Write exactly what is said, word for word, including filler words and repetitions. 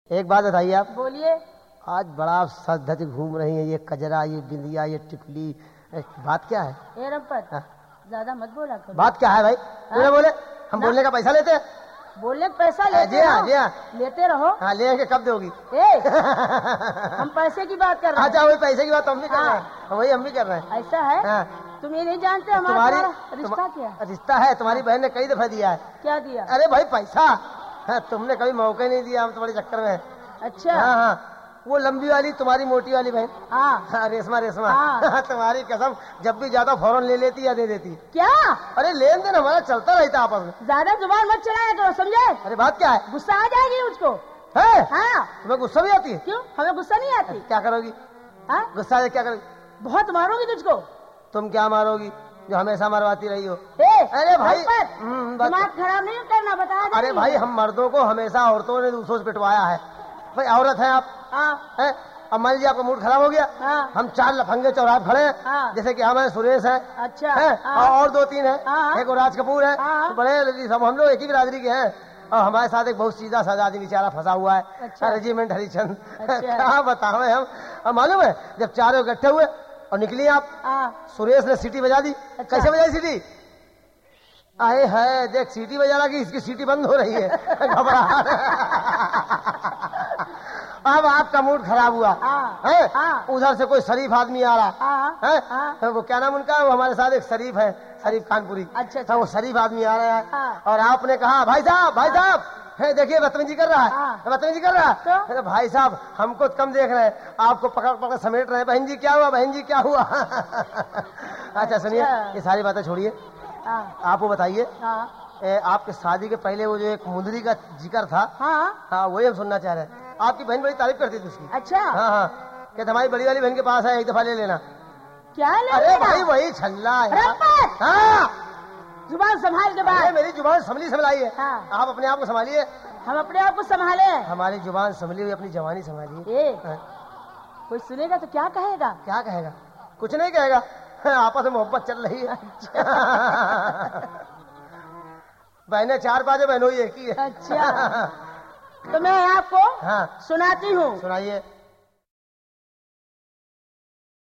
एक बात बताइए आप। बोलिए। आज बड़ा सज धज घूम रही है, ये कजरा, ये बिंदिया, ये टिकली, बात क्या है? ए रंपत, ज्यादा मत बोला करो। बात क्या है भाई? तुमने बोले हम बोलने का पैसा लेते हैं। बोलने का पैसा लेते जी हाँ, जी हाँ। लेते रहो। हाँ, लेंगे, कब दोगी? ए, हम पैसे की बात कर रहे हैं। अच्छा, वही पैसे की बात हम भी कर रहे हैं, वही हम भी कर रहे हैं। ऐसा है? हाँ। तुम ये नहीं जानते हमारा रिश्ता क्या है? रिश्ता है, तुम्हारी बहन ने कई दफा दिया है। क्या दिया? अरे भाई पैसा। हाँ, तुमने कभी मौका नहीं दिया, हम तुम्हारे चक्कर में। अच्छा। हाँ हाँ, वो लंबी वाली तुम्हारी मोटी वाली बहन। हाँ हाँ, रेशमा रेशमा। हाँ। तुम्हारी कसम, जब भी जाता फौरन ले लेती या दे देती। क्या? अरे लेन देन हमारा चलता रहता आपस में। ज्यादा जुबान मत चलाया करो, समझे? अरे बात क्या है? गुस्सा आ जाएगी मुझको। है? हाँ। तुम्हें गुस्सा भी आती है? क्यों? हमें गुस्सा नहीं आती। क्या करोगी? हाँ? गुस्सा आ क्या करोगी? बहुत मारूंगी तुझको। तुम क्या मारोगी जो हमेशा मरवाती रही हो? ए, अरे भाई, दिमाग खराब नहीं करना, बता। अरे भाई, हम मर्दों को हमेशा औरतों ने दूसरों से पिटवाया है। भाई औरत है आप। हाँ। है? अब मान लीजिए आपका मूड खराब हो गया। हाँ। हम चार लफंगे चौराहे खड़े हैं। हाँ। जैसे कि हम हैं, सुरेश है। अच्छा। है? हाँ। और दो तीन है। हाँ। एक राज कपूर है। हाँ। तो बड़े सब हम लोग एक ही बिरादरी के हैं। और हमारे साथ एक बहुत सीधा साधा आदमी बेचारा फंसा हुआ है। अच्छा। रेजिमेंट हरिचंद। अच्छा। क्या बतावे हम। अब मालूम है, जब चारों इकट्ठे हुए और निकली आप, हाँ। सुरेश ने सीटी बजा दी। अच्छा। कैसे बजाई सीटी? आए है, देख सीटी बजा रहा कि इसकी सीटी बंद हो रही है। घबराहट। अब आपका मूड खराब हुआ। हाँ। है? हाँ। उधर से कोई शरीफ आदमी आ रहा हाँ। है। हाँ। वो क्या नाम उनका, वो हमारे साथ एक शरीफ है, शरीफ कानपुरी। अच्छा, अच्छा। हाँ, वो शरीफ आदमी आ रहा है। हाँ। और आपने कहा भाई साहब, भाई साहब, है देखिए बदतमीजी कर रहा है। हाँ। बदतमीजी कर रहा है। तो? अरे भाई साहब, हमको कम देख रहे हैं, आपको पकड़ पकड़ समेट रहे हैं। बहन जी क्या हुआ, बहन जी क्या हुआ? अच्छा सुनिए, ये सारी बातें छोड़िए, हाँ। आप वो बताइए, हाँ। आपके शादी के पहले वो जो एक मुंदरी का जिक्र था। हाँ। हाँ, वही हम सुनना चाह रहे हैं। आपकी बहन बड़ी तारीफ करती थी उसकी। अच्छा। हाँ हाँ, कहते हमारी बड़ी वाली बहन के पास है, एक दफा ले लेना। क्या ले अरे लेना? भाई वही छल्ला है। रंपत! हाँ, जुबान संभाल के बात। मेरी जुबान संभली संभलाई है। हाँ। आप अपने आप को संभालिए। हम अपने आप को संभाले। हमारी जुबान संभली हुई, अपनी जवानी संभालिए। ए, हाँ। कोई सुनेगा तो क्या कहेगा? क्या कहेगा? कुछ नहीं कहेगा। आपस में मोहब्बत चल रही है। बहने चार पांच बहनों ही एक ही है। अच्छा। तो मैं आपको हाँ सुनाती हूँ। सुनाइए।